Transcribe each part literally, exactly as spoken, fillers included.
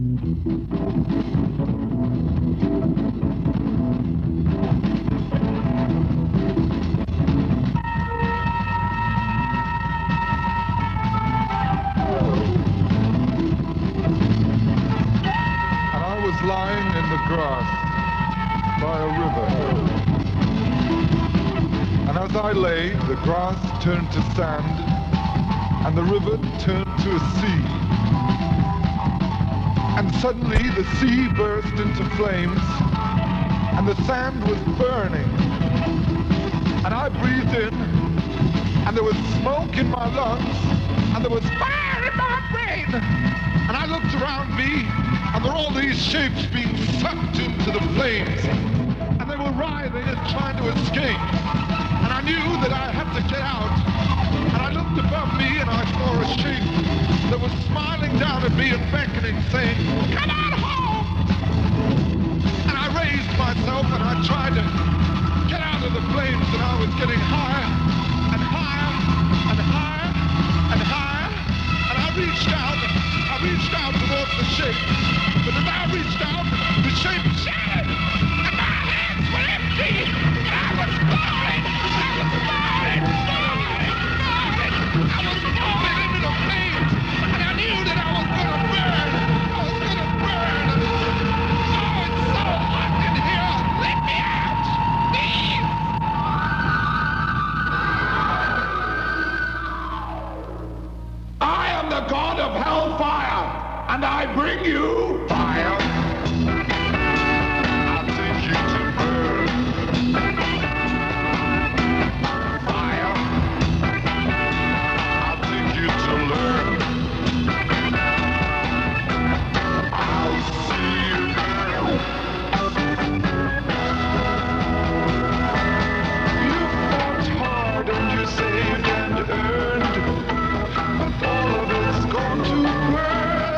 Lying in the grass by a river. And as I lay, the grass turned to sand and the river turned to a sea. And suddenly the sea burst into flames and the sand was burning. And I breathed in and there was smoke in my lungs and there was fire in my brain. And I looked around me, and there were all these shapes being sucked into the flames. And they were writhing and trying to escape. And I knew that I had to get out. And I looked above me, and I saw a shape that was smiling down at me and beckoning, saying, "Come on home!" And I raised myself, and I tried to get out of the flames, and I was getting higher and higher and higher and higher. And I reached out. I reached out towards the shape, but as I reached out, the shape shattered, and my hands were empty, and I was falling, I was falling, falling, falling, I was falling into the flames, and I knew that I was gonna burn, I was gonna burn. Oh, it's so hot in here, let me out, please. I am the god of hellfire, and I bring you fire. I'll take you to burn. Fire. I'll take you to learn. I'll see you burn. You fought hard and you saved and earned, but all of it's gone to burn.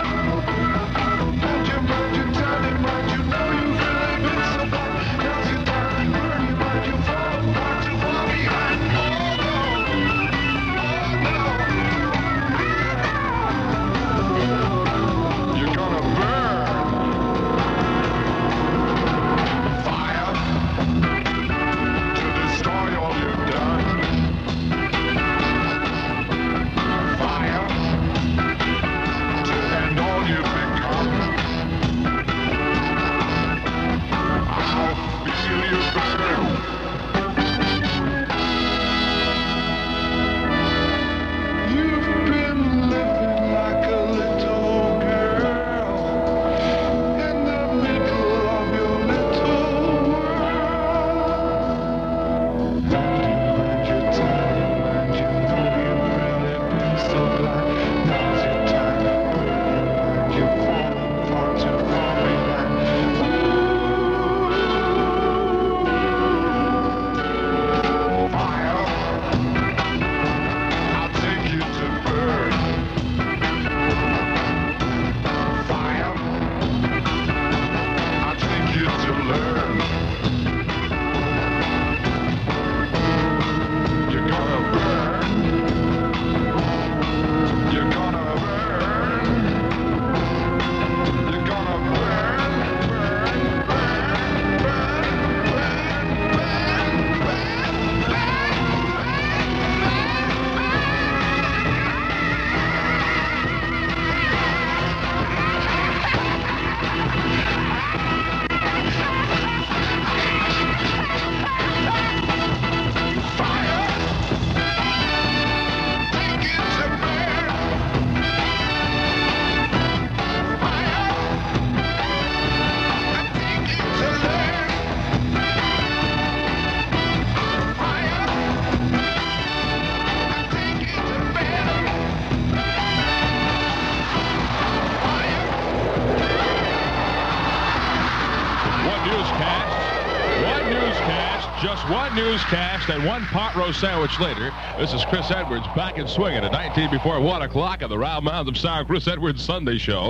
Just one newscast and one pot roast sandwich later. This is Chris Edwards back and swinging at nineteen before one o'clock on the Round Mounds of Sound Chris Edwards Sunday Show.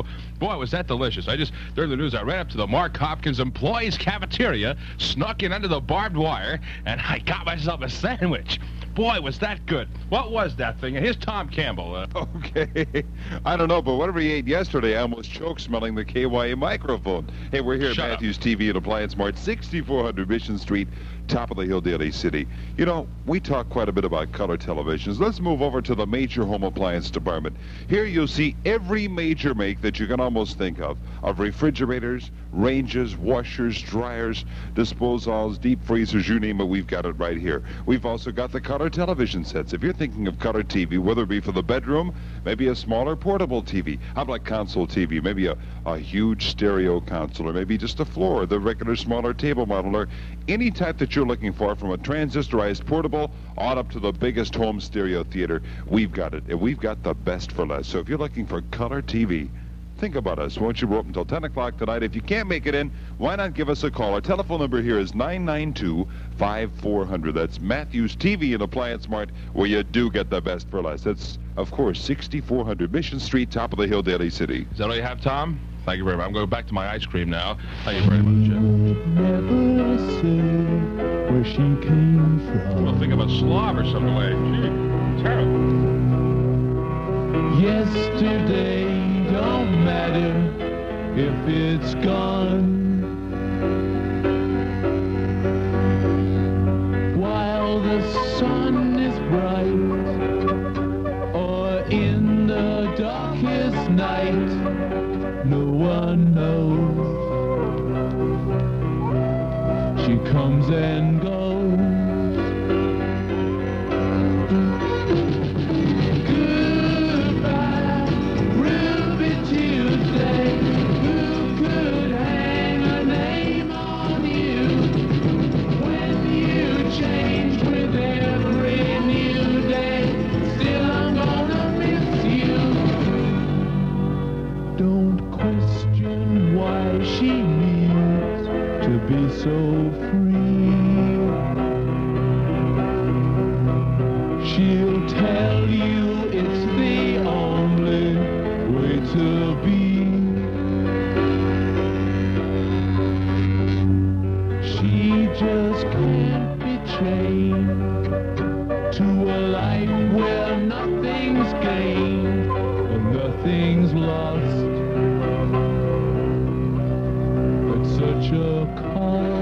Boy, was that delicious. I just, during the news, I ran up to the Mark Hopkins Employees Cafeteria, snuck in under the barbed wire, and I got myself a sandwich. Boy, was that good. What was that thing? And here's Tom Campbell. Uh, okay. I don't know, but whatever he ate yesterday, I almost choked smelling the K Y A microphone. Hey, we're here Shut at up. Matthews T V and Appliance Mart, sixty-four hundred Mission Street, top of the hill, Daly City. You know, we talk quite a bit about color televisions. Let's move over to the major home appliance department. Here you'll see every major make that you can almost think of, of refrigerators, ranges, washers, dryers, disposals, deep freezers, you name it, we've got it right here. We've also got the color television sets. If you're thinking of color T V, whether it be for the bedroom, maybe a smaller portable T V, how about console T V, maybe a, a huge stereo console, or maybe just a floor, the regular smaller table model, or any type that you're looking for, from a transistorized portable on up to the biggest home stereo theater, we've got it, and we've got the best for less. So if you're looking for color T V, think about us. Won't you? We're open until ten o'clock tonight. If you can't make it in, why not give us a call? Our telephone number here is nine nine two, five four zero zero. That's Matthews T V and Appliance Mart, where you do get the best for less. That's, of course, sixty-four hundred Mission Street, top of the hill, Daly City. is that all you have, Tom? Thank you very much. I'm going back to my ice cream now. Thank you very much, Jeff. Never say where she came from. Well, think of a slob or something like that. Gee, terrible. Yesterday don't matter if it's gone. While the sun is bright, or in the darkest night, no one knows. She comes and goes. Goodbye, Ruby Tuesday. Who could hang a name on you when you changed with every new day? Still, I'm gonna miss you. Don't question why she needs to be so free. She'll tell you it's the only way to be. She just can't be chained to a life where nothing's gained and nothing's lost. At such a cost.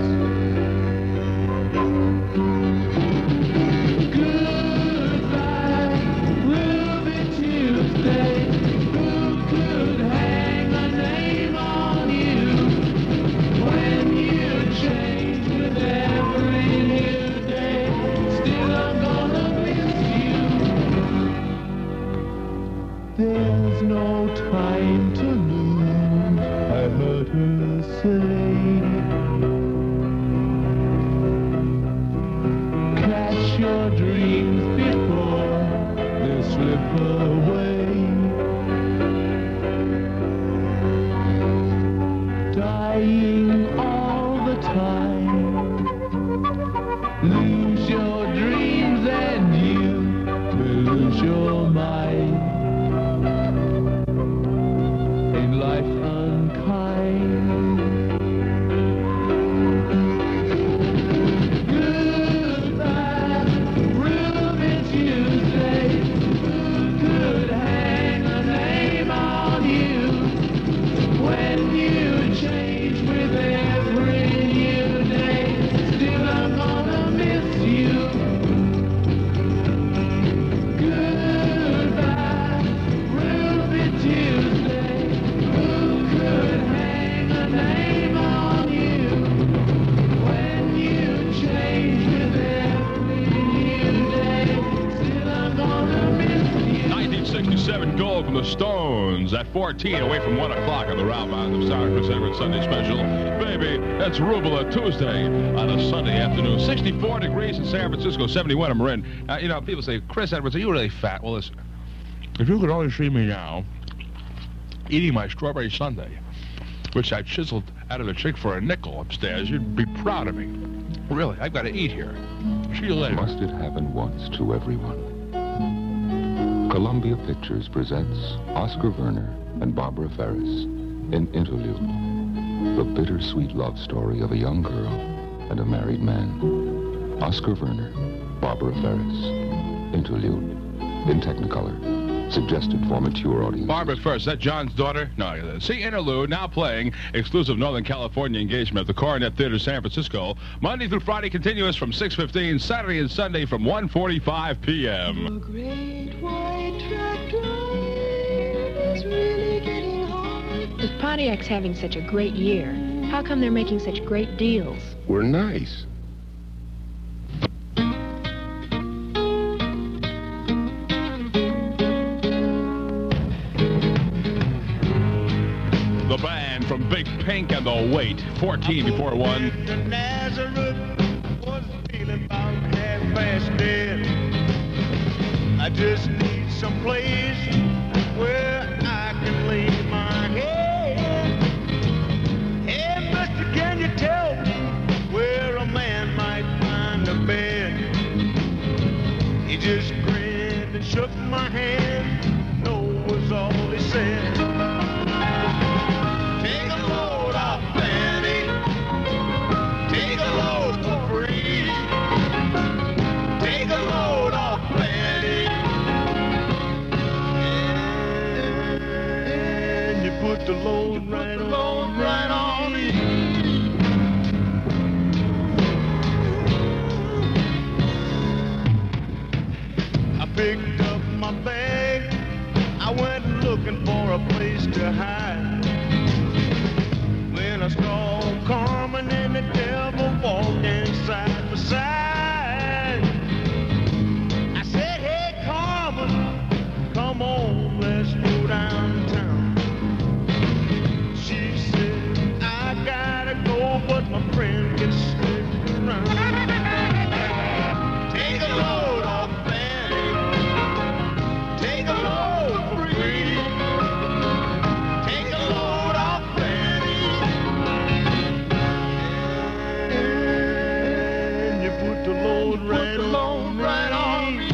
Goodbye, Ruby Tuesday. Who could hang a name on you when you change with every new day? Still, I'm gonna miss you. There's no time to lose, I heard her say. Catch your dreams before they slip away. Dying all the time. Lose your dreams and you will lose your mind. Ain't life unkind? Goodbye, Ruby Tuesday. Who could hang a name on you when you change with every new day? Still, I'm gonna miss you. Goodbye, Ruby Tuesday. Who could hang a name on you when you change with every new day? Still, I'm gonna miss you. nineteen sixty-seven gold from the Stones at fourteen, away from one o'clock on the Ralph Island of Sound Chris Edwards Sunday Special. Baby, that's Rubela Tuesday on a Sunday afternoon. sixty-four degrees in San Francisco, seventy-one in Marin. Uh, you know, people say, Chris Edwards, are you really fat? Well, listen, if you could only see me now eating my strawberry sundae, which I chiseled out of the chick for a nickel upstairs, you'd be proud of me. Really, I've got to eat here. See you later. Must it happen once to everyone? Columbia Pictures presents Oscar Werner and Barbara Ferris in Interlude, the bittersweet love story of a young girl and a married man. Oscar Werner, Barbara Ferris, Interlude, in Technicolor. Suggested for mature audience. Barbara Ferris, is that John's daughter? No. See Interlude, now playing exclusive Northern California engagement at the Coronet Theater, San Francisco. Monday through Friday, continuous from six fifteen. Saturday and Sunday from one forty-five p.m. The great white tractor is really getting hard. If Pontiac's having such a great year, how come they're making such great deals? We're nice. The band from Big Pink and The Wait, fourteen before one. Nazareth was feeling about half-past dead. I just need some place where I can lay my head. Hey, mister, can you tell me where a man might find a bed? He just grinned and shook my hand. No was all he said. Put the load right on, right on me. I picked up my bag. I went looking for a place to hide. When I saw Carmen and the devil walking side by side, I said, hey, Carmen, come on, let's go downtown. But my friend can stick around. Take a load off Fanny. Take a load for free. Take a load off Fanny. And you put the load right on, right on me.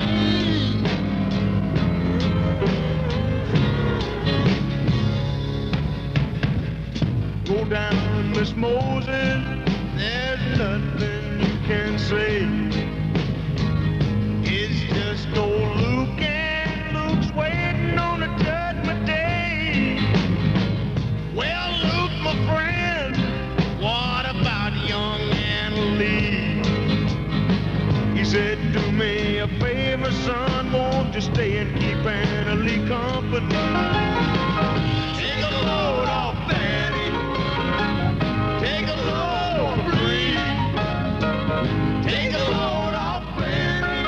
Go down, Miss Moses. There's nothing you can say. It's just old Luke, and Luke's waiting on the judgment day. Well, Luke, my friend, what about young Anna Lee? He said, do me a favor, son, won't you stay and keep Anna Lee company? Take a load off Fanny. Take a load free. Take a load off Fanny.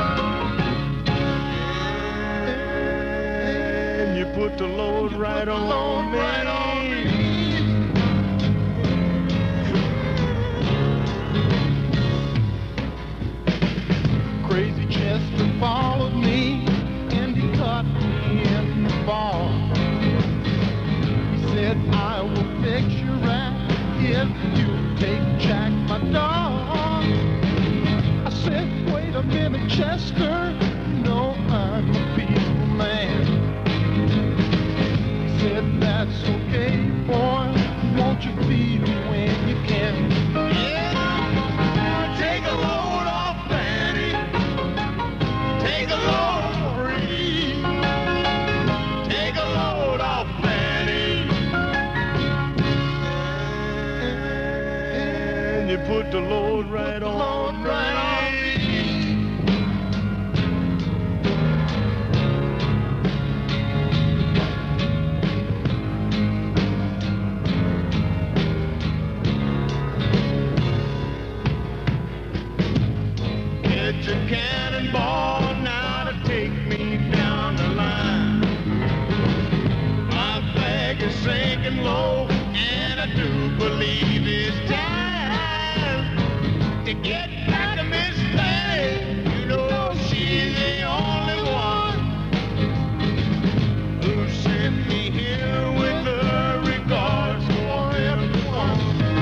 And you put the load right on me. Right on me. Crazy Chester followed me and he caught me in the fall. He said, I will fix your rap if you take Jack, my dog. I said, wait a minute, Chester, you know I'm a people man. He said, that's okay, boy, won't you feed him when you can? Yeah, take a load off Fanny. Take a load free. Take a load off Fanny. And you put the load right on, right on me. Get your cannonball now to take me down the line. My flag is sinking low, and I do believe it's time to get back to Miss Fanny. You know she's the only one who sent me here with her regards for everyone.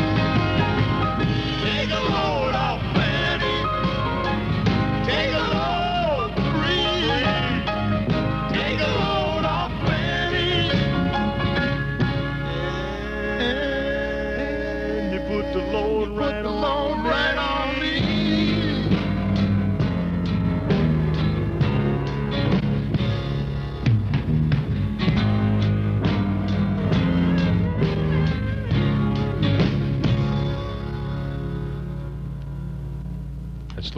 Take a load off Fanny. Take a load free. Take a load off Fanny.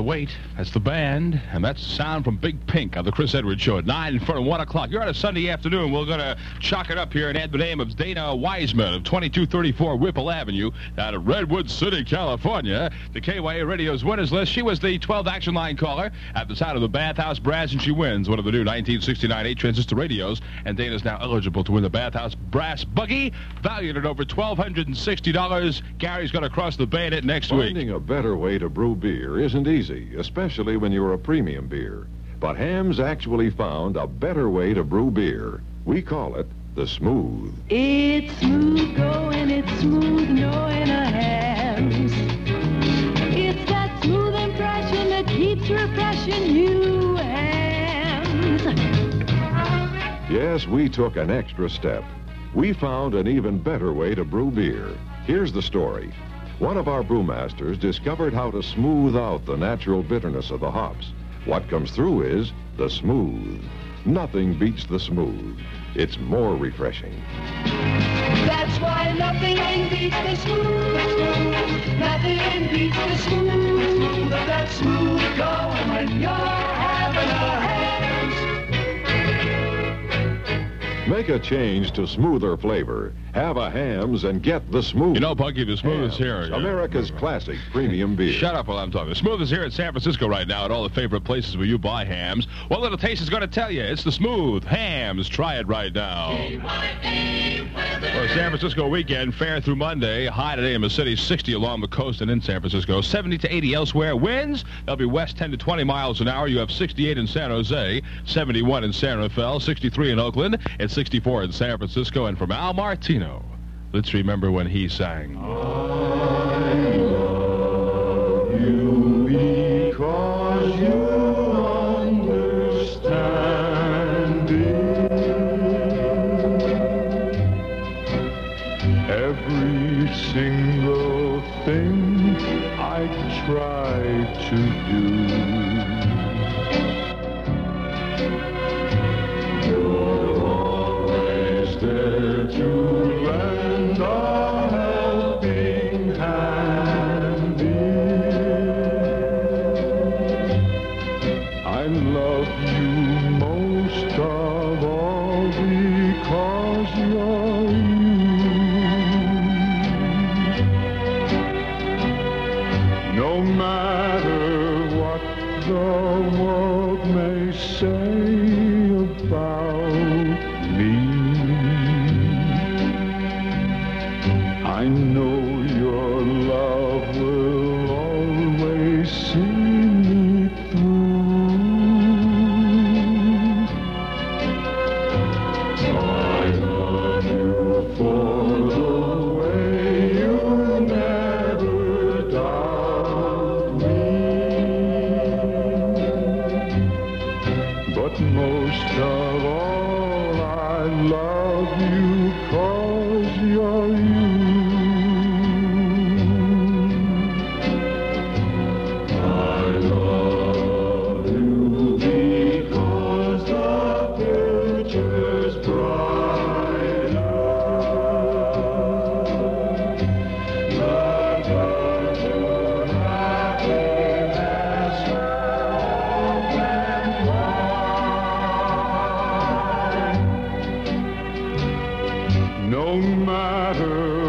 wait. That's the band, and that's the sound from Big Pink on the Chris Edwards Show at nine in front of one o'clock. You're on a Sunday afternoon. We're going to chalk it up here and add the name of Dana Wiseman of twenty-two thirty-four Whipple Avenue out of Redwood City, California. The K Y A Radio's winners list. She was the twelfth Action Line caller at the sound of the Bathhouse Brass, and she wins one of the new nineteen sixty-nine eight transistor radios. And Dana's now eligible to win the Bathhouse Brass Buggy, valued at over one thousand two hundred sixty dollars. Gary's going to cross the bay in it next week. Finding a better way to brew beer isn't easy, especially when you're a premium beer. But Hamm's actually found a better way to brew beer. We call it the smooth. It's smooth going, it's smooth knowing a Hamm's. It's that smooth impression that keeps refreshing you, Hamm's. Yes, we took an extra step. We found an even better way to brew beer. Here's the story. One of our brewmasters discovered how to smooth out the natural bitterness of the hops. What comes through is the smooth. Nothing beats the smooth. It's more refreshing. That's why nothing beats the smooth. Nothing beats the smooth. That smooth going when you're having a Hamm's. Make a change to smoother flavor. Have a Hamm's and get the smooth. You know, Punky, the smooth is here. America's classic premium beer. Shut up while I'm talking. The smooth is here in San Francisco right now at all the favorite places where you buy Hamm's. What Little Taste is going to tell you. It's the smooth Hamm's. Try it right now. For San Francisco weekend, fair through Monday. High today in the city, sixty along the coast and in San Francisco. seventy to eighty elsewhere. Winds, they'll be west ten to twenty miles an hour. You have sixty-eight in San Jose, seventy-one in San Rafael, sixty-three in Oakland, and sixty-four in San Francisco. And from Al Martino, let's remember when he sang. I love you because you understand it. Every single thing I try to do. You're always there to lend a helping hand, dear. I love you most of all because you're you. No matter what the world may say about me, I know your love will always see me through. I love you for the way you never doubt me. But most of all, I love you 'cause you're you. I love you because the future's brighter. The brighter happiness, hope and wine. No matter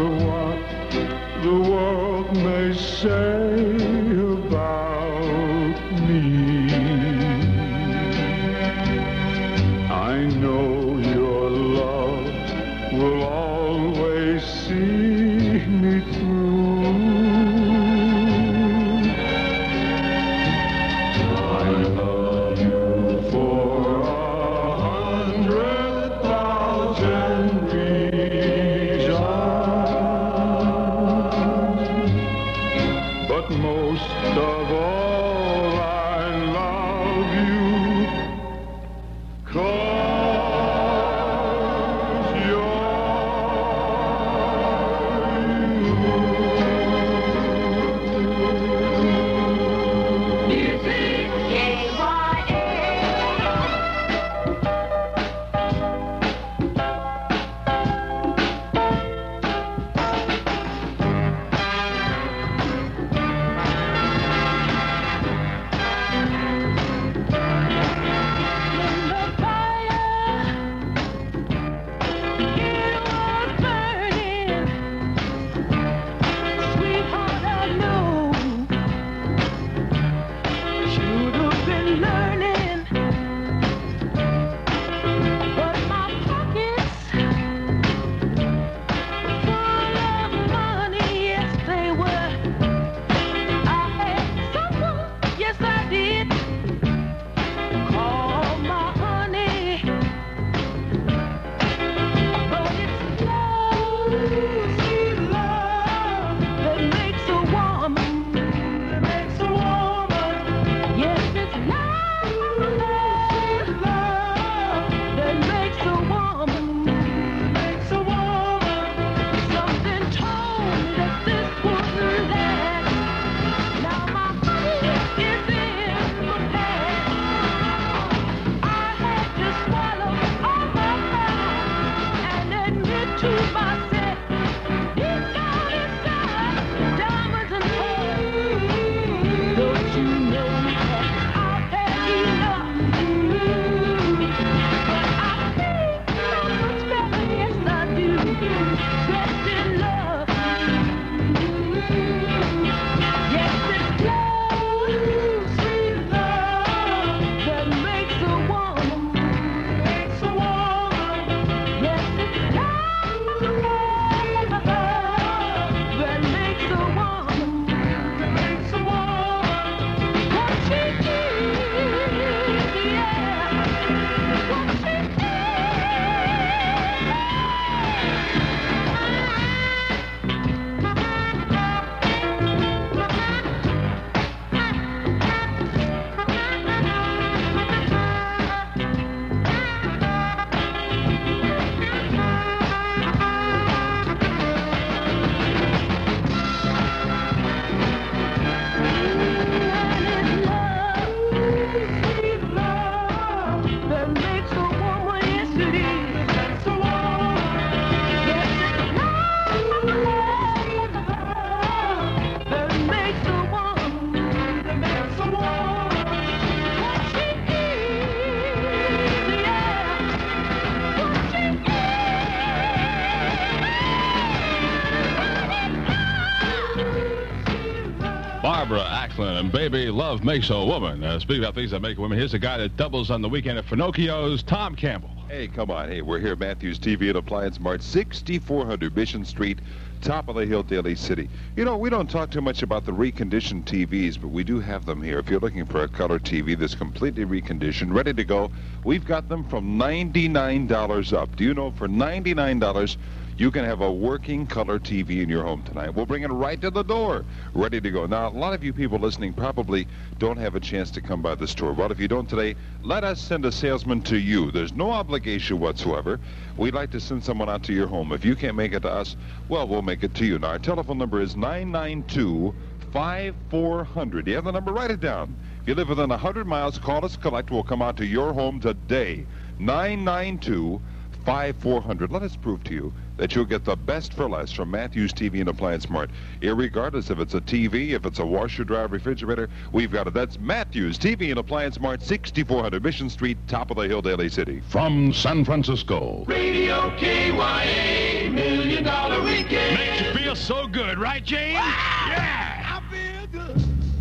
Ackland and Baby Love Makes a Woman. Uh, speaking about things that make women, here's a guy that doubles on the weekend at Finocchio's, Tom Campbell. Hey, come on. Hey, we're here at Matthews T V and Appliance Mart, sixty-four hundred Mission Street, top of the hill, Daly City. You know, we don't talk too much about the reconditioned T Vs, but we do have them here. If you're looking for a color T V that's completely reconditioned, ready to go, we've got them from ninety-nine dollars up. Do you know for ninety-nine dollars, you can have a working color T V in your home tonight. We'll bring it right to the door, ready to go. Now, a lot of you people listening probably don't have a chance to come by the store. Well, if you don't today, let us send a salesman to you. There's no obligation whatsoever. We'd like to send someone out to your home. If you can't make it to us, well, we'll make it to you. Now, our telephone number is nine nine two, five four zero zero. Do you have the number? Write it down. If you live within one hundred miles, call us, collect. We'll come out to your home today. nine nine two, five four zero zero. Let us prove to you that you'll get the best for less from Matthews T V and Appliance Mart. Irregardless if it's a T V, if it's a washer, dryer, refrigerator, we've got it. That's Matthews T V and Appliance Mart, sixty-four hundred Mission Street, top of the hill, Daly City. From San Francisco. Radio K Y A, Million Dollar Weekend. Makes you feel so good, right, James? Yeah! I feel good.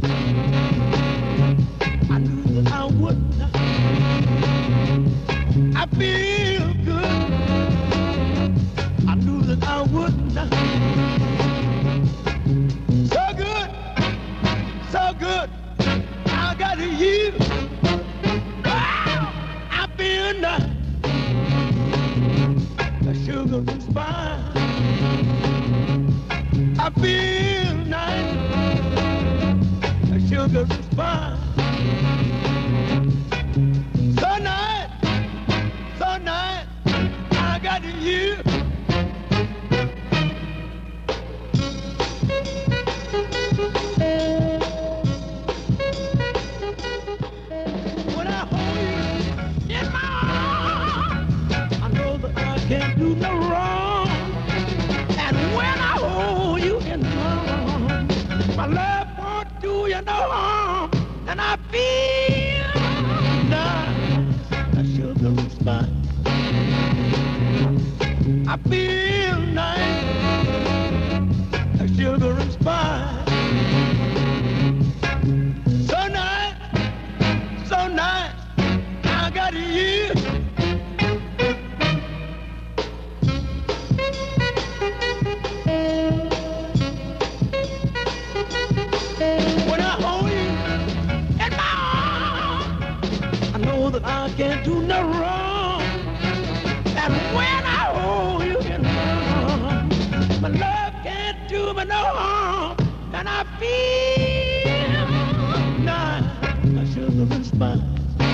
I knew that I would. I feel good. I knew that I would. So good, so good. I got you. Wow, I feel nice. The sugar is fine. I feel nice. The sugar is fine. So nice, so nice. I got you. When I hold you in my arms, I know that I can't do no wrong. And when I hold you in my arms, my love won't do you no harm. And I feel nice, the sugar is fine. I feel nice, the sugar is fine. So nice, so nice, I got you. When I hold you in my arms, I know that I can't do no wrong. And when I hold you in my arms, my love can't do me no harm. And I feel nice, my sugar is fine.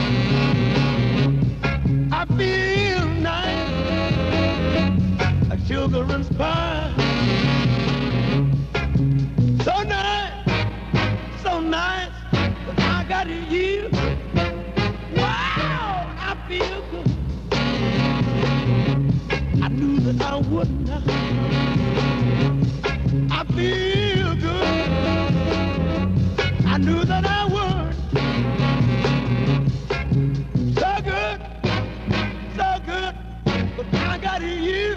I feel nice, my sugar is fine. So nice, so nice, that I got you. Wow, I feel good. I knew that I wouldn't. I feel good. I knew that I would. So good, so good, but I got you.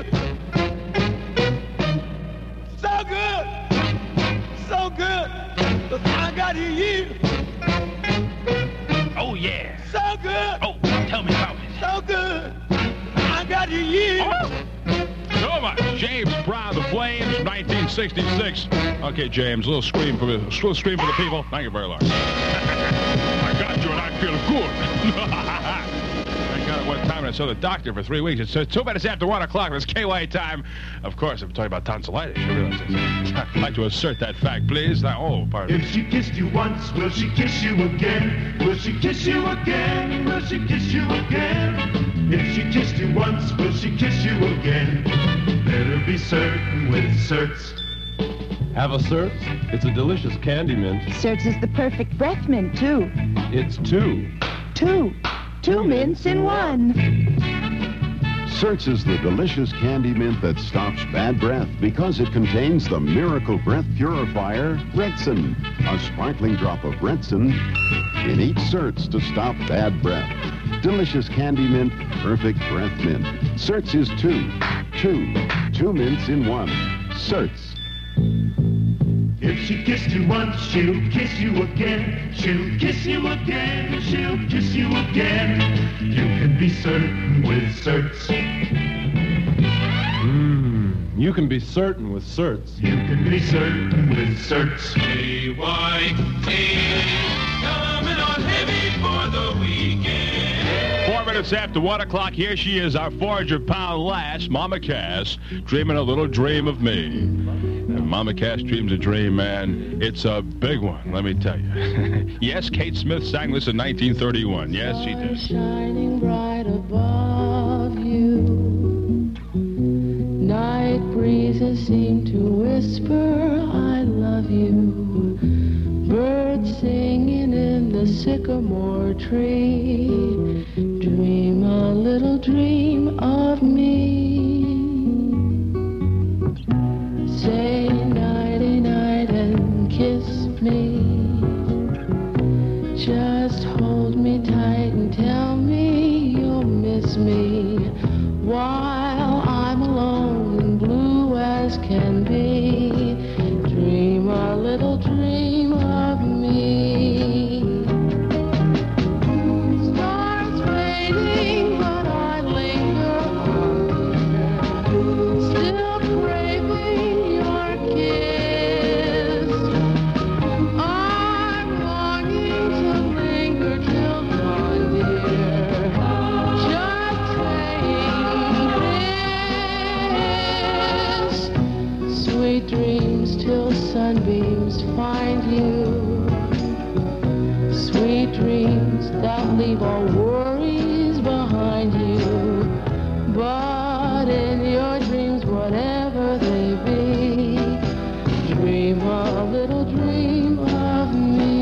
So good, so good, but I got you. Oh, yeah. So good. Oh, tell me about it. So good, I got you. Oh. So much. James Brown, The Flames, nineteen sixty-six. Okay, James, a little scream for the, a little scream for the people. Thank you very much. I got you and I feel good. I got it one time and I saw the doctor for three weeks. It's uh, two minutes after one o'clock. It's K Y A time. Of course, I'm talking about tonsillitis. You realize this. I'd like to assert that fact, please. Now, oh, pardon me. If she kissed you once, will she kiss you again? Will she kiss you again? Will she kiss you again? If she kissed you once, will she kiss you again? Better be certain with certs. Have a Certs? It's a delicious candy mint. Certs is the perfect breath mint, too. It's two. Two. Two mints in one. Certs is the delicious candy mint that stops bad breath because it contains the miracle breath purifier, Retsin. A sparkling drop of Retsin in each Certs to stop bad breath. Delicious candy mint, perfect breath mint. Certs is two. Two. Two mints in one. Certs. If she kissed you once, she'll kiss you again. She'll kiss you again. She'll kiss you again. You can be certain with certs. Mmm, you can be certain with certs. You can be certain with certs. A Y A, coming on heavy for the weekend. Four minutes after one o'clock, here she is, our four hundred pound lass, Mama Cass, dreaming a little dream of me. And Mama Cass dreams a dream, man. It's a big one, let me tell you. Yes, Kate Smith sang this in nineteen thirty-one. Yes, she did. Shining bright above you. Night breezes seem to whisper, I love you. Birds singing in the sycamore tree. Dream a little dream of me. Say nighty night and kiss me. Just hold me tight and tell me you'll miss me while I'm alone and blue as can be. Dream a little dream of me. Stars fading, but I linger on, still craving your kiss. I'm longing to linger till dawn, dear. Just saying this. Sweet dreams till sunbeams find you. Sweet dreams that leave all worries behind you. But in your dreams, whatever they be, dream a little dream of me.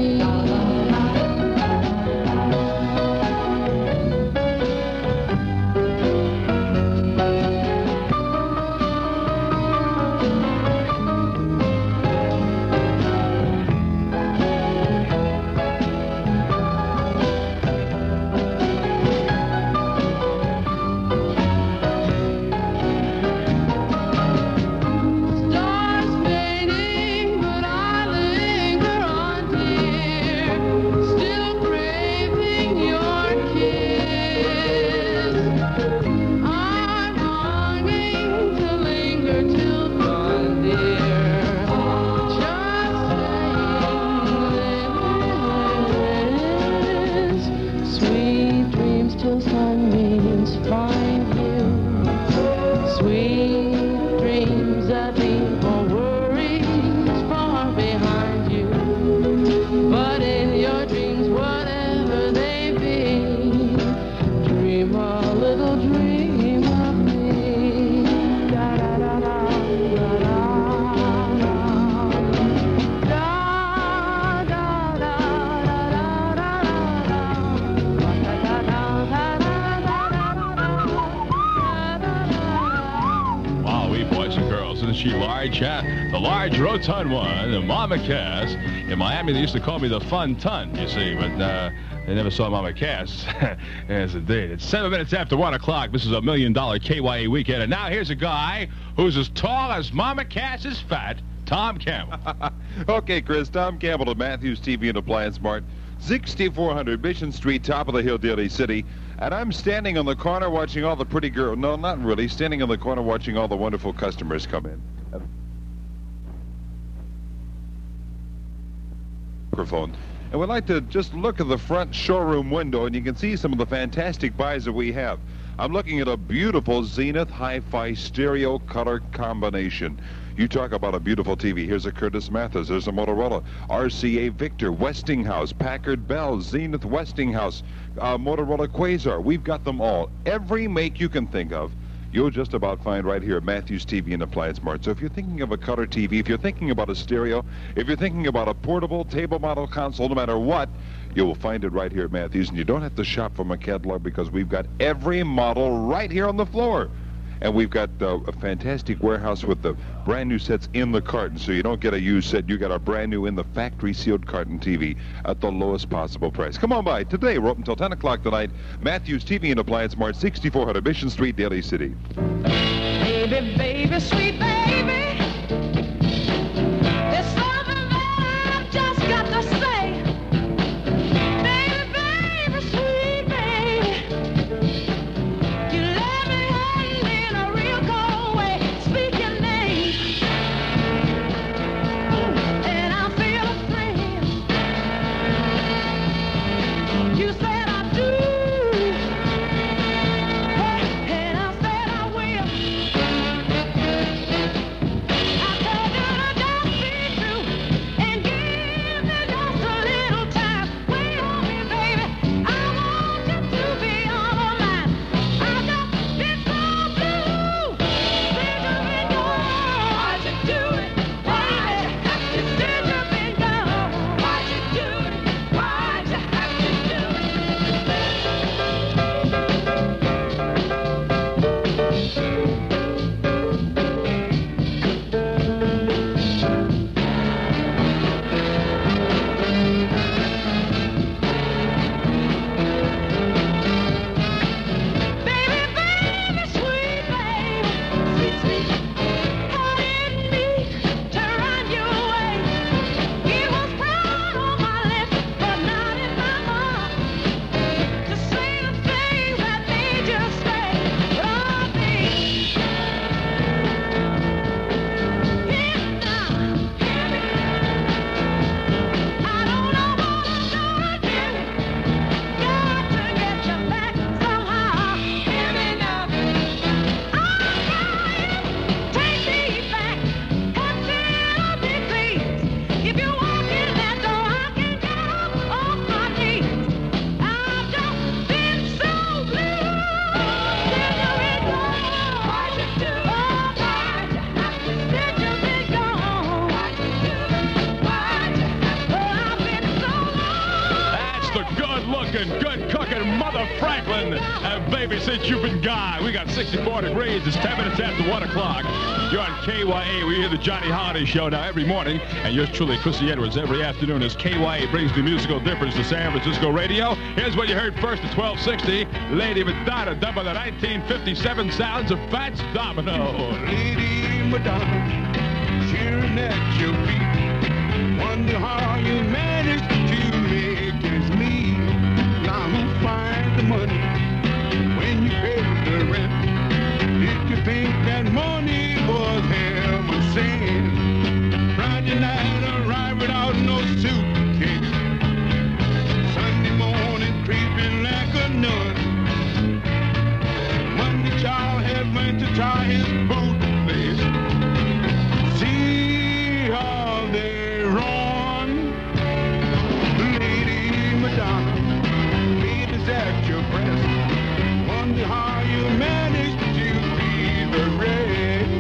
Stars fading, but I linger on, dear. Still craving your kiss. I'm longing to linger till dawn, dear. Just saying this. Sweet dreams till sunbeams find you. Sweet dreams that leave all worries far behind you. But in your dreams, whatever they be, dream a little dream of me. Da da da da da da da da da da Wow, we boys and girls, isn't she large, huh? The large rotund one, the Mama Cass. In Miami, they used to call me the fun ton, you see, but uh, they never saw Mama Cass. Yes, indeed. It's seven minutes after one o'clock. This is a million dollar K Y A weekend, and now here's a guy who's as tall as Mama Cass is fat, Tom Campbell. Okay, Chris, Tom Campbell at Matthews T V and Appliance Mart, sixty-four hundred Mission Street, top of the hill, Daly City. And I'm standing on the corner watching all the pretty girls. No, not really. Standing on the corner watching all the wonderful customers come in. Microphone. And we'd like to just look at the front showroom window, and you can see some of the fantastic buys that we have. I'm looking at a beautiful Zenith Hi-Fi stereo color combination. You talk about a beautiful T V. Here's a Curtis Mathis. There's a Motorola. R C A Victor, Westinghouse, Packard Bell, Zenith Westinghouse, uh, Motorola Quasar. We've got them all. Every make you can think of, you'll just about find right here at Matthews T V and Appliance Mart. So if you're thinking of a color T V, if you're thinking about a stereo, if you're thinking about a portable table model console, no matter what, you will find it right here at Matthews. And you don't have to shop from a catalog because we've got every model right here on the floor. And we've got uh, a fantastic warehouse with the brand new sets in the carton, so you don't get a used set. You got a brand new in the factory sealed carton T V at the lowest possible price. Come on by today. We're open until ten o'clock tonight. Matthews T V and Appliance Mart, sixty-four hundred Mission Street, Daly City. Baby, baby, sweet baby, there's something Franklin. And baby, since you've been gone, we got sixty-four degrees. It's ten minutes after one o'clock. You're on K Y A. We hear the Johnny Holiday Show now every morning. And yours truly, Chrissy Edwards, every afternoon as K Y A brings the musical difference to San Francisco radio. Here's what you heard first at twelve sixty. Lady Madonna, done by the nineteen fifty-seven sounds of Fats Domino. Lady Madonna, cheering at your feet. Wonder how you managed to make ends meet. Now who finds the money when you pay the rent? Did you think that money was heaven sent? Friday night arrived without no suitcase. Sunday morning creeping like a nun. Monday child had went to try his boot place. See how they run. Lady Madonna, ladies at your breast. Wonder how you managed to be the rest.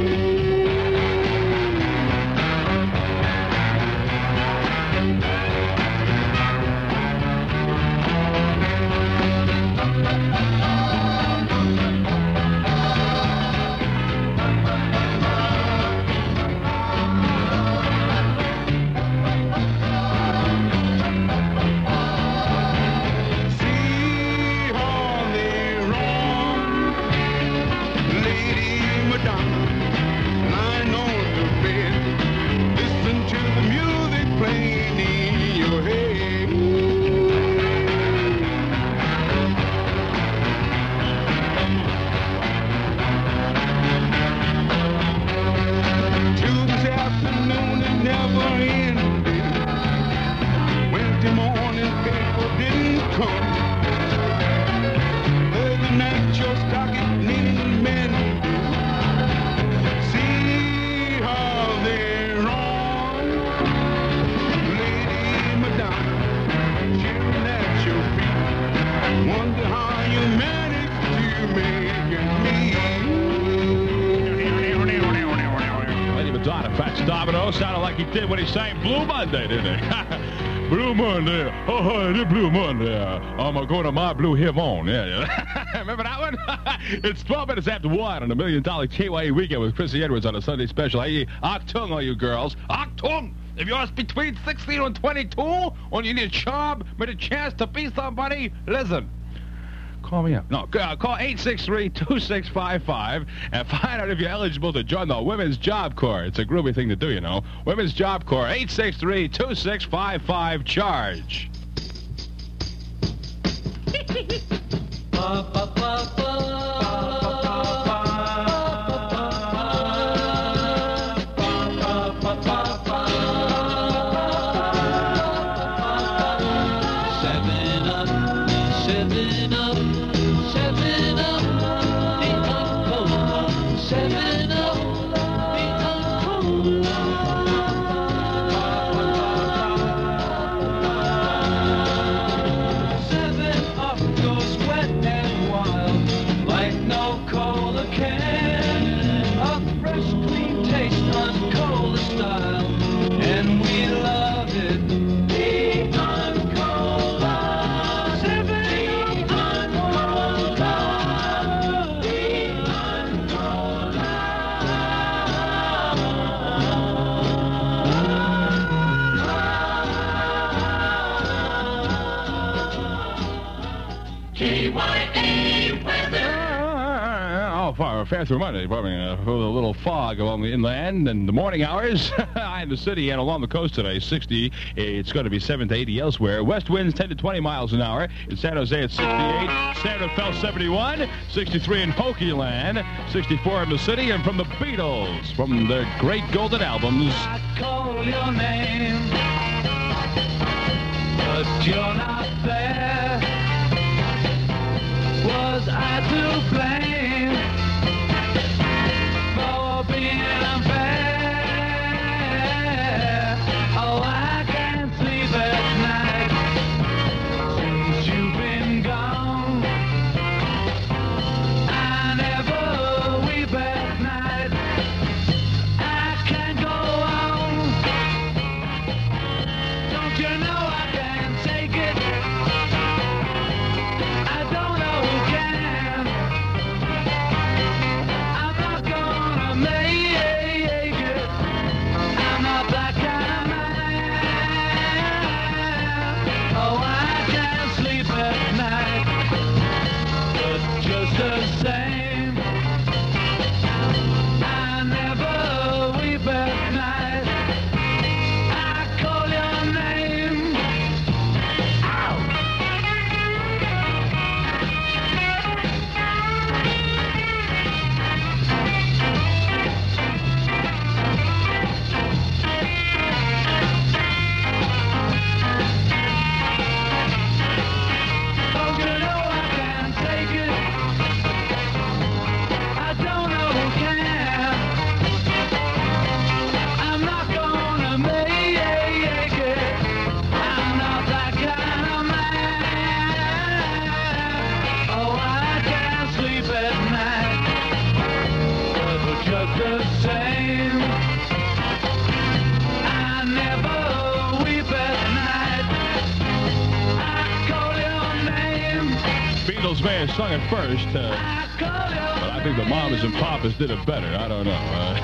Sounded like he did when he sang Blue Monday, didn't he? Blue Monday, oh, it's Blue Monday. I'm going to my Blue Heaven. Yeah, yeah. Remember that one? It's twelve minutes after one on a million dollar K Y A weekend with Chrissy Edwards on a Sunday special. Hey, Achtung, all you girls. Achtung! If you're between sixteen and twenty-two, and you need a job with a chance to be somebody, listen. Call me up. No, uh, call eight six three, two six five five and find out if you're eligible to join the Women's Job Corps. It's a groovy thing to do, you know. Women's Job Corps, eight six three, two six five five, charge. Fast through Monday, probably uh, with a little fog along the inland and the morning hours. In the city and along the coast today, sixty. It's going to be seven to eighty elsewhere. West winds ten to twenty miles an hour. In San Jose at sixty-eight. Santa Fe seventy-one. sixty-three in Pokeyland. sixty-four in the city. And from the Beatles, from the great golden albums. I call your name, but you're not there. Was I to blame for being unfair? Oh, I can't sleep at night since you've been gone. I never weep at night. I can't go on. Don't you know I can't take it? I don't know may have sung it first, uh, but I think the Mamas and Papas did it better. I don't know.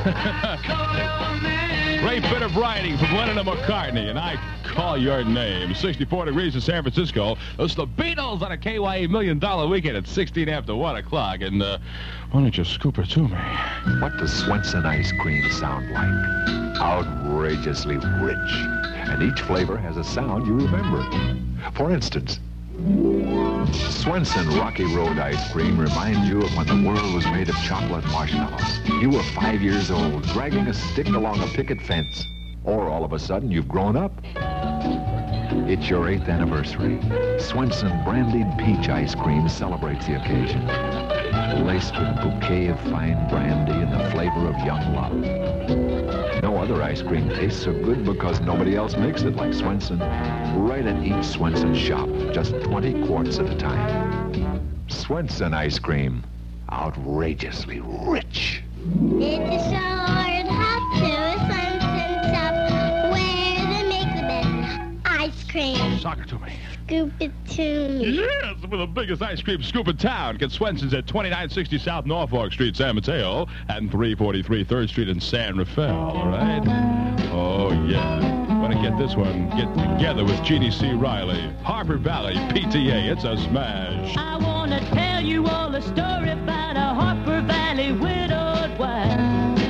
Uh, great bit of writing from Lennon and McCartney, and I Call Your Name. sixty-four degrees in San Francisco. Those are the Beatles on a K Y A Million Dollar Weekend at sixteen after one o'clock. And uh, why don't you scoop her to me? What does Swenson ice cream sound like? Outrageously rich. And each flavor has a sound you remember. For instance, Swenson Rocky Road ice cream reminds you of when the world was made of chocolate marshmallows. You were five years old, dragging a stick along a picket fence. Or all of a sudden, you've grown up. It's your eighth anniversary. Swenson brandied peach ice cream celebrates the occasion. Laced with a bouquet of fine brandy and the flavor of young love. No other ice cream tastes so good because nobody else makes it like Swenson. Right at each Swenson shop, just twenty quarts at a time. Swenson ice cream, outrageously rich. It's a short hop to a Swenson shop where they make the best ice cream. Sock it to me. Scoop it to me. Yes, with the biggest ice cream scoop in town. Get Swenson's at twenty-nine sixty South Norfolk Street, San Mateo, and three forty-three third Street in San Rafael, all right? Oh, yeah. Want to get this one? Get together with Jeannie C. Riley. Harper Valley P T A. It's a smash. I want to tell you all a story about a Harper Valley widowed wife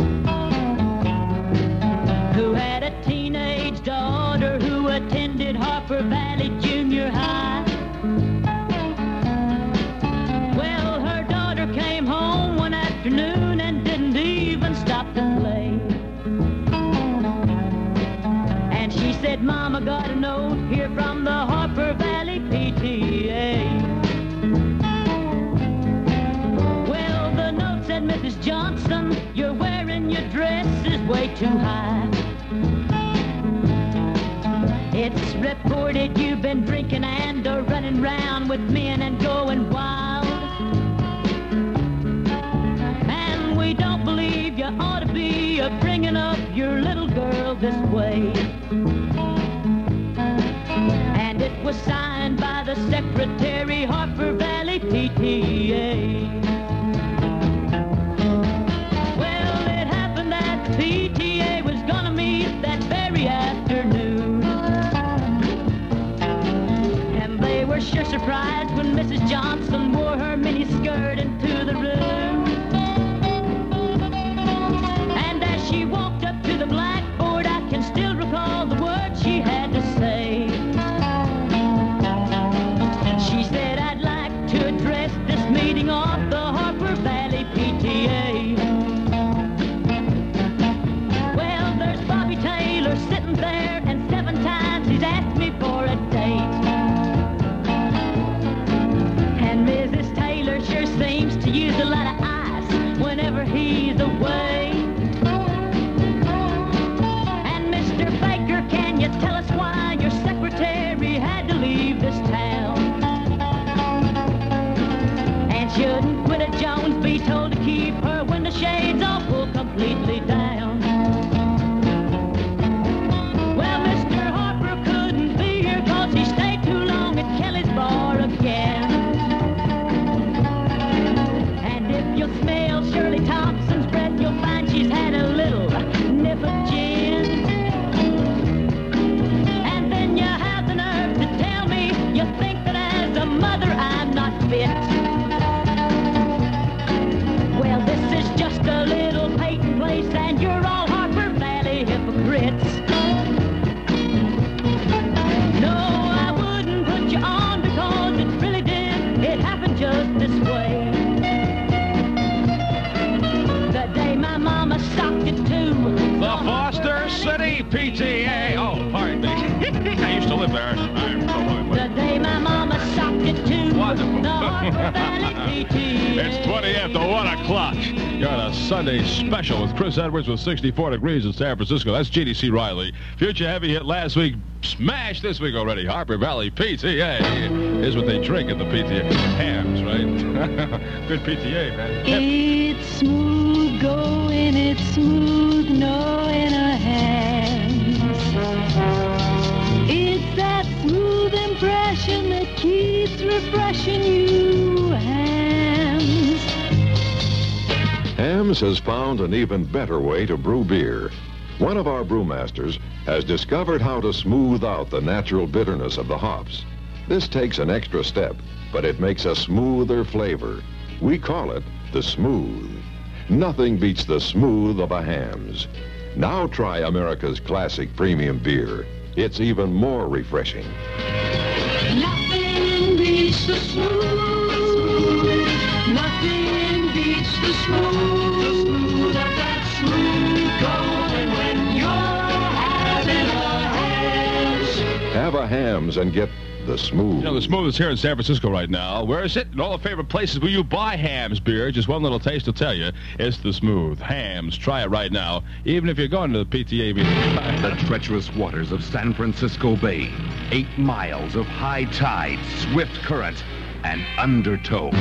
who had a teenage daughter who attended Harper Valley Junior High. Well, her daughter came home one afternoon and didn't even stop to play. And she said, Mama got a note here from the Harper Valley P T A. Well, the note said, Missus Johnson, you're wearing your dress is way too high. It's reported you've been drinking and are running round with men and going wild. And we don't believe you ought to be a bringing up your little girl this way. And it was signed by the Secretary, Harper Valley P T A. Well, it happened that P T A was gonna meet that very afternoon. Sure surprised when Missus Johnson wore her mini skirt into the room. And as she walked up to the blackboard, I can still recall the words she had to say. She said, I'd like to address this meeting of the Harper Valley P T A. Well, there's Bobby Taylor sitting there, and seven times he's asked me for a date. Sure seems to use a lot of ice whenever he's away. And Mister Baker, can you tell us why your secretary had to leave this town? And shouldn't Quetta Jones be told to keep her window shades all pulled completely down? Well, Mister Harper couldn't be here cause he stayed too long at Kelly's bar again. You'll smell Shirley Thompson's breath, you'll find she's had a little nip of gin. And then you have the nerve to tell me you think that as a mother I'm not fit. Well, this is just a little Peyton place and you're all Harper Valley hypocrites. No, I wouldn't put you on because it really did, it happened just this way. The Foster City P T A. Oh, pardon me. I used to live there. I'm so the day my mama socked it to wonderful. The Harper Valley P T A. It's twenty after one o'clock. You're on a Sunday special with Chris Edwards with sixty-four degrees in San Francisco. That's Jeannie C. Riley. Future heavy hit last week. Smash this week already. Harper Valley P T A is what they drink at the P T A. Hams, right? Good P T A, man. It's smooth going, it's smooth knowing her hands. It's that smooth impression that keeps refreshing you. Hams has found an even better way to brew beer. One of our brewmasters has discovered how to smooth out the natural bitterness of the hops. This takes an extra step, but it makes a smoother flavor. We call it the smooth. Nothing beats the smooth of a Hams. Now try America's classic premium beer. It's even more refreshing. Nothing beats the smooth. Nothing beats the smooth. The smooth of that smooth going when you're having a Hams. Have a Hams and get the smooth. You know, the smooth is here in San Francisco right now. Where is it? In all the favorite places where you buy Hams beer. Just one little taste will tell you. It's the smooth. Hams. Try it right now, even if you're going to the P T A meeting. The treacherous waters of San Francisco Bay. Eight miles of high tide, swift current, and undertow.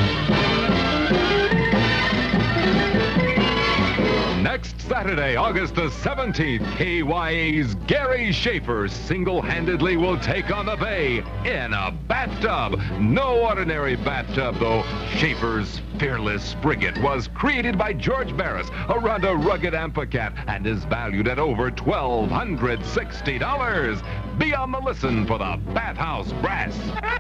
Next Saturday, August the seventeenth, K Y A's Gary Schaefer single-handedly will take on the Bay in a bathtub. No ordinary bathtub, though. Schaefer's Fearless Frigate was created by George Barris around a rugged amphicat and is valued at over one thousand two hundred sixty dollars. Be on the listen for the Bathhouse Brass.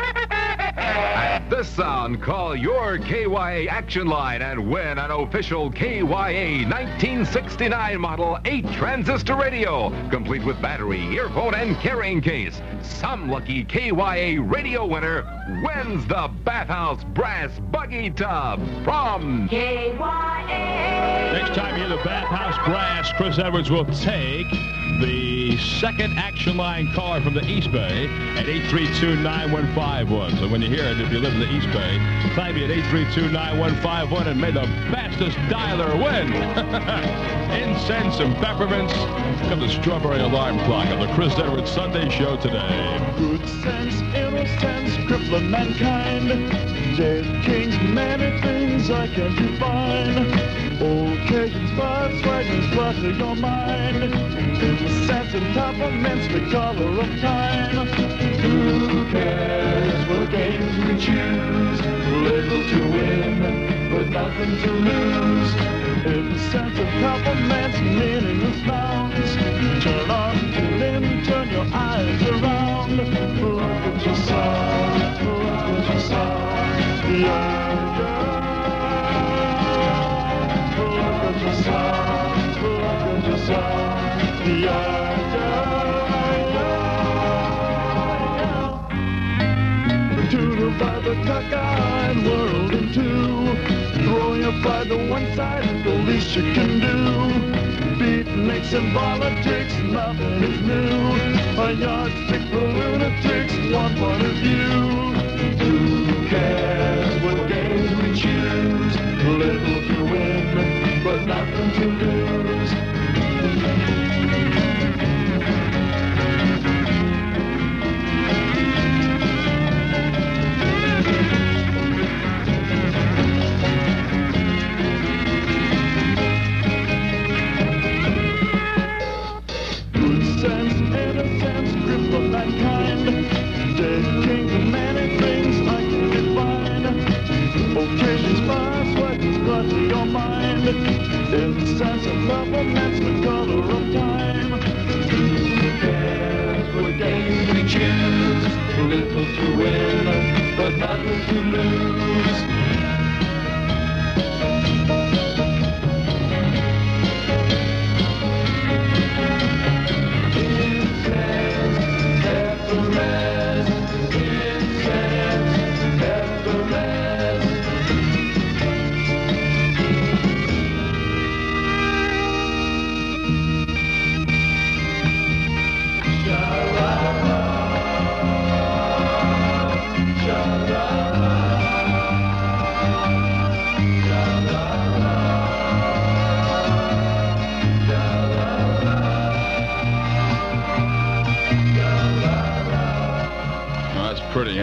At this sound, call your K Y A action line and win an official K Y A nineteen sixty-nine model eight transistor radio, complete with battery, earphone, and carrying case. Some lucky K Y A radio winner wins the Bathhouse Brass Buggy Tub from K Y A. Next time you hear the Bathhouse Brass, Chris Edwards will take the second action line caller from the East Bay at eight three two, nine one five one. So when you hear it, if you live in the East Bay, call me at eight three two, nine one five one and may the fastest dialer win. Incense and peppermints of the strawberry alarm clock of the Chris Edwards Sunday Show today. Good sense, innocence, crippling mankind. Dead kings, many things I can't define. Old Cajuns, vibes, fragments, flutter your mind. Innocence and compliments, the color of time. Who cares what games we choose? Little to win, but nothing to lose. Innocence and compliments, meaningless nouns. Turn on, tune in, turn your eyes around. Look at your song, look at your song. Yeah, yeah. Look at your song, look at your song. Yeah, yeah, yeah. The tune by the cockeyed world in two. Throwing up by the one side, the least you can do. Beatniks and politics, nothing is new. A yardstick for lunatics, one point of view. Who cares what games we choose? Little to win, but nothing to lose. Good sense, innocence, grip of mankind. Dead kings and many things I can define. Occasions, fire, sweat, blood to your mind. Innocence and love, romance, the color of time. Who cares what games we choose? Little to win, but nothing to lose.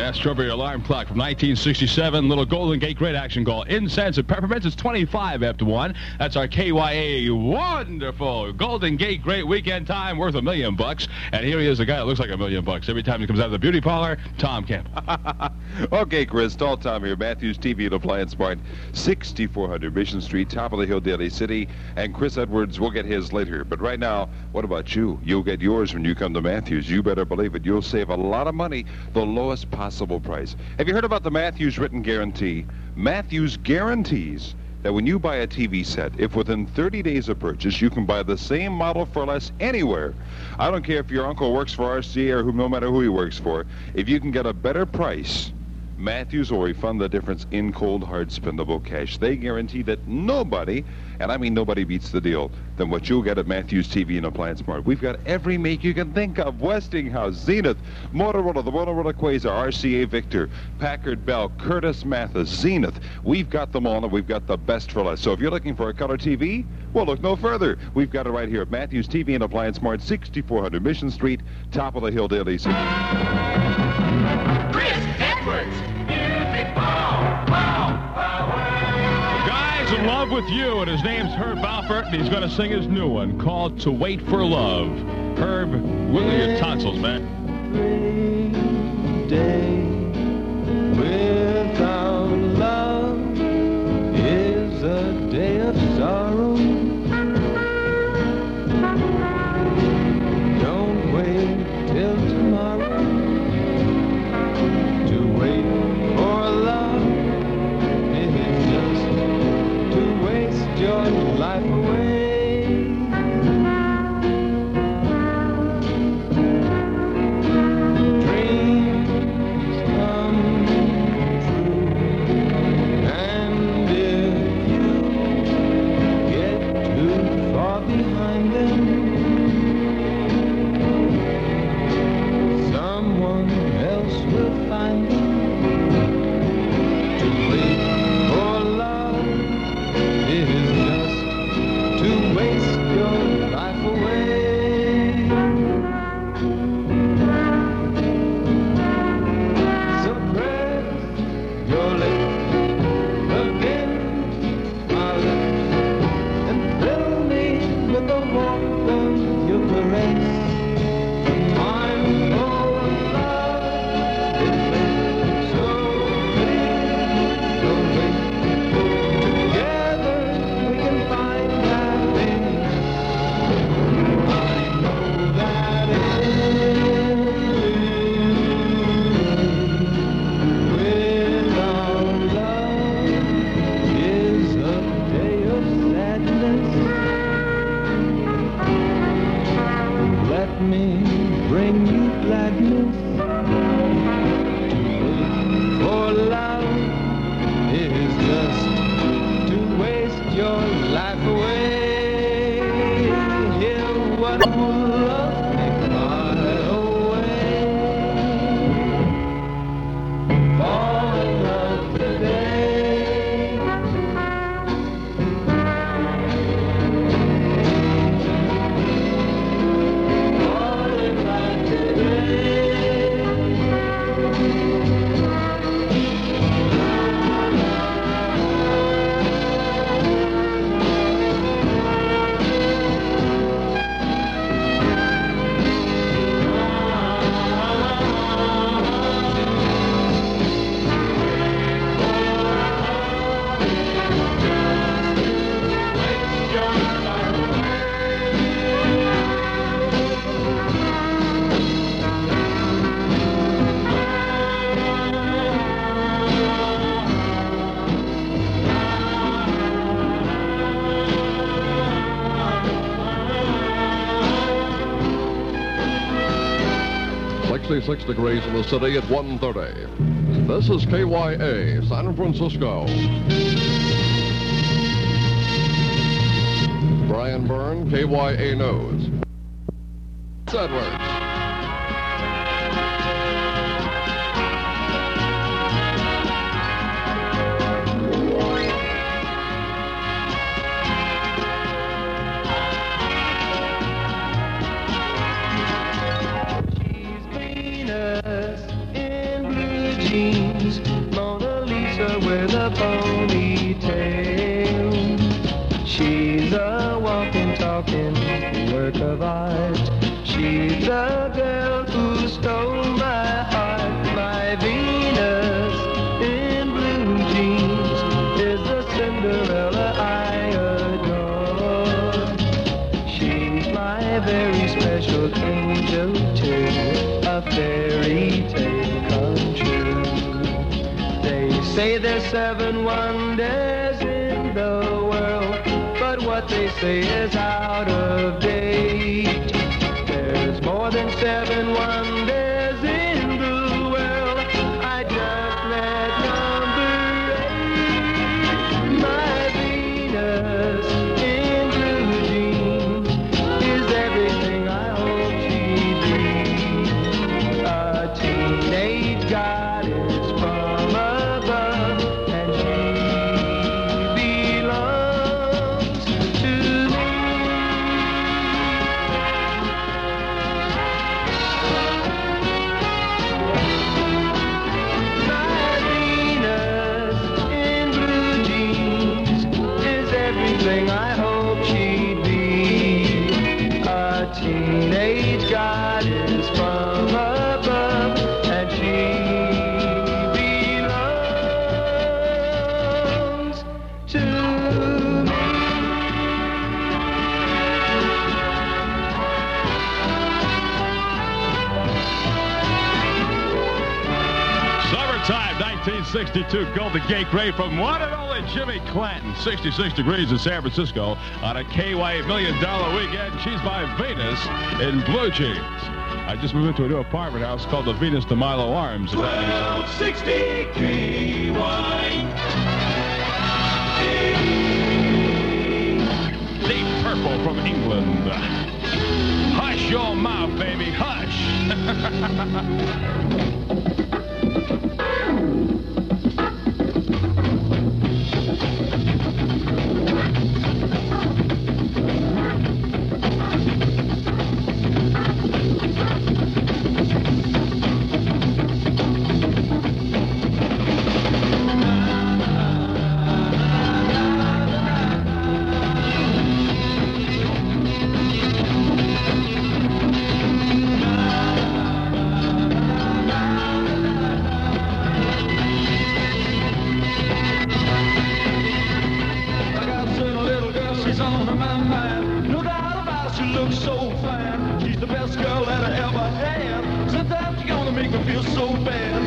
That strawberry alarm clock from nineteen sixty-seven. Little Golden Gate Great Action call. Incense and peppermints. It's twenty-five after one. That's our K Y A wonderful Golden Gate Great Weekend Time worth a million bucks. And here he is, a guy that looks like a million bucks every time he comes out of the beauty parlor. Tom Kemp. Okay, Chris. Tall Tom here. Matthews T V and Appliance Mart, sixty-four hundred Mission Street, top of the hill, Daly City. And Chris Edwards will get his later. But right now, what about you? You'll get yours when you come to Matthews. You better believe it. You'll save a lot of money, the lowest possible price. Have you heard about the Matthews written guarantee? Matthews guarantees that when you buy a T V set, if within thirty days of purchase, you can buy the same model for less anywhere. I don't care if your uncle works for R C A or who, no matter who he works for. If you can get a better price, Matthews will refund the difference in cold, hard, spendable cash. They guarantee that nobody, and I mean nobody, beats the deal than what you'll get at Matthews T V and Appliance Mart. We've got every make you can think of. Westinghouse, Zenith, Motorola, the Motorola Quasar, R C A Victor, Packard Bell, Curtis Mathis, Zenith. We've got them all, and we've got the best for less. So if you're looking for a color T V, well, look no further. We've got it right here at Matthews T V and Appliance Mart, sixty-four hundred Mission Street, top of the hill, Daly City. Chris Edwards, music power, power, power. Guy's in love with you, and his name's Herb Alpert, and he's going to sing his new one called To Wait for Love. Herb, wiggle your tonsils, man. Day without love is a day of sorrow. Don't wait till tomorrow to wait for love. It is just to waste your life away. sixty-six degrees in the city at one thirty. This is K Y A, San Francisco. Brian Byrne, K Y A News. Edwards. work of art. She's the girl who stole my heart. My Venus in blue jeans is the Cinderella I adore. She's my very special angel too, a fairy tale come true. They say there's seven wonders in the world, but what they say is out of date. There's more than seven wonders in the world. I just read number eight. My Venus in blue jeans is everything I hope she'd be. A teenage goddess from above, and she belongs to me. My Venus in blue jeans is everything I hope she'd be. A teenage goddess from above, and she belongs to me. Summertime, nineteen sixty-two, Golden Gate Great from one and only Jimmy Clanton. sixty-six degrees in San Francisco on a K Y A Million Dollar Weekend. She's my Venus in blue jeans. I just moved into a new apartment house called the Venus de Milo Arms. If that twelve sixty K Y A. Deep Purple from England. Hush your mouth, baby, hush. I got a certain little girl, she's on my mind. No doubt about it, she looks so fine. She's the best girl that I ever had. Sometimes she's gonna make me feel so bad.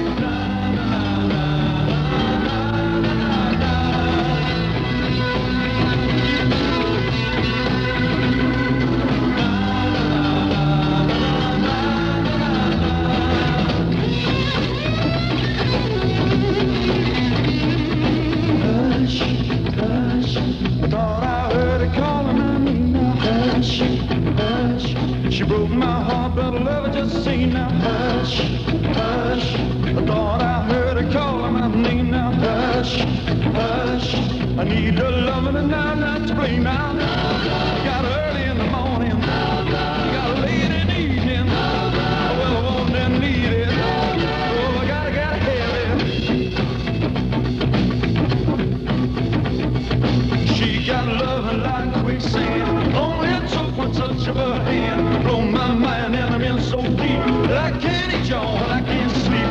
Hush, hush, I thought I heard her calling me now. Hush, hush, she broke my heart, but I love her just the same now. Hush, hush, I thought I heard her calling my name now. Hush, hush, I need her loving and I'm not to blame now. You got her early in the morning, you got her late in the evening. Well, I want and need it, oh, I gotta, gotta have it. She got loving like quicksand. Only it took one touch of her hand. Blow my mind and I'm in so deep that I can't eat y'all and I can't sleep.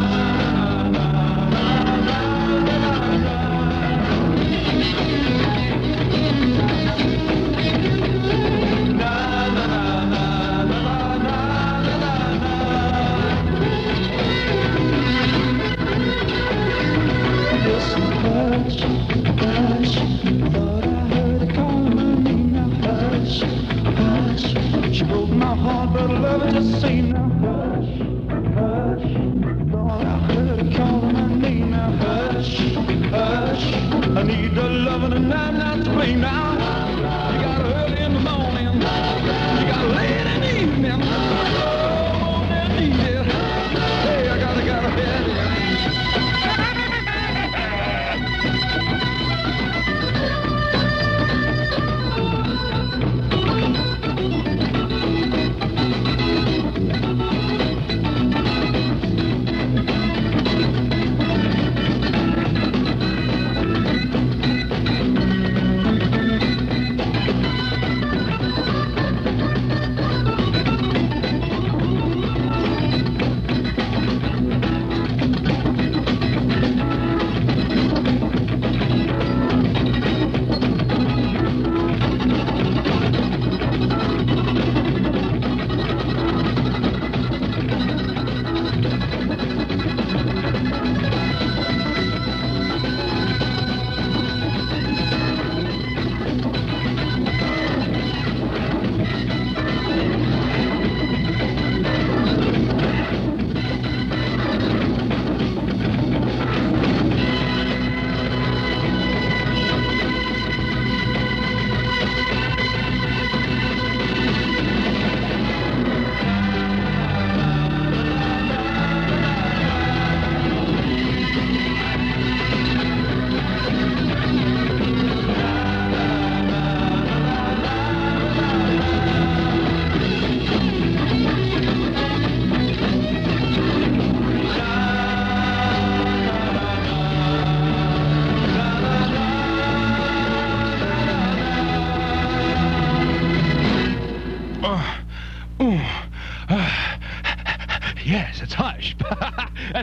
Listen, hush, hush, thought I heard her calling my name now. Hush, hush, she broke my heart, but I love her just the same now. Hush, hush, thought I heard her calling my name now. Hush, hush, I need the loving and I'm not to blame now. You got her early in the morning, you got her late in the evening. Oh, on and need it. Hey, I gotta, gotta have it.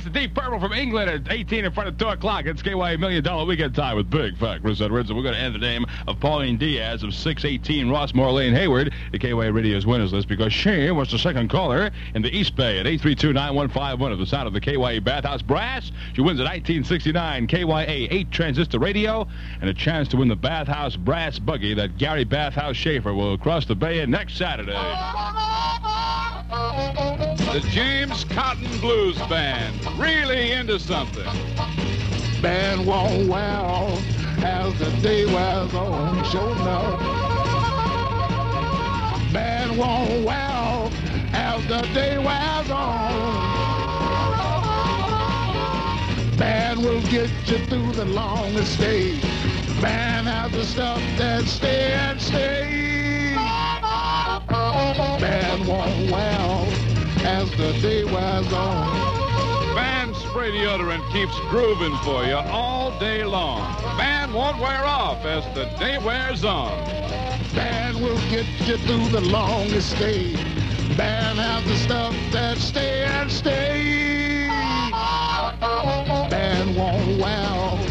to Deep Purple from England at eighteen in front of two o'clock. It's K Y A Million Dollar Weekend Time with Big Fat Chris Edwards. And we're going to end the name of Pauline Diaz of six eighteen Rossmore Lane, Hayward, the K Y A Radio's winners list, because she was the second caller in the East Bay at eight three two, nine one five one of the sound of the K Y A Bathhouse Brass. She wins a nineteen sixty-nine K Y A eight transistor radio and a chance to win the Bathhouse Brass Buggy that Gary Bathhouse Schaefer will cross the bay in next Saturday. The James Cotton Blues Band, really into something. Band won't well as the day wears on, sure enough. Band won't well as the day wears on. Band will get you through the longest day. Band has the stuff that stay and stay. Band won't well as the day wears on. Band spray deodorant keeps grooving for you all day long. Band won't wear off as the day wears on. Band will get you through the longest day. Band has the stuff that stay and stay. Band won't well